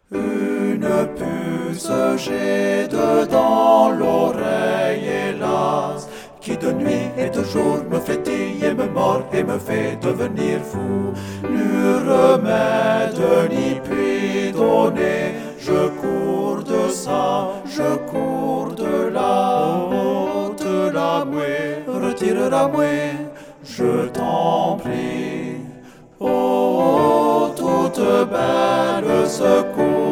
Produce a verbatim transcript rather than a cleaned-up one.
Une puce j'ai dedans l'oreille, hélas, qui de nuit et de jour me frétille et me mord et me fait devenir fou. Ni remède ni puis donner, je cours de ça, je cours de là. Oh, te la mouée, retire la mouée, je t'en prie. Oh, toute belle secours.